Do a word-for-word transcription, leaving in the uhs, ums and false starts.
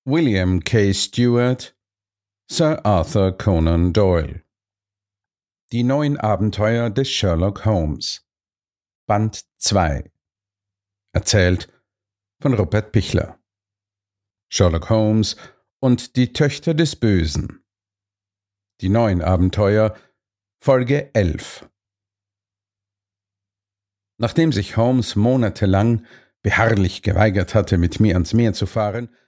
William K. Stewart, Sir Arthur Conan Doyle. Die neuen Abenteuer des Sherlock Holmes. Band zwei. Erzählt von Rupert Pichler. Sherlock Holmes und die Töchter des Bösen. Die neuen Abenteuer, Folge elf. Nachdem sich Holmes monatelang beharrlich geweigert hatte, mit mir ans Meer zu fahren,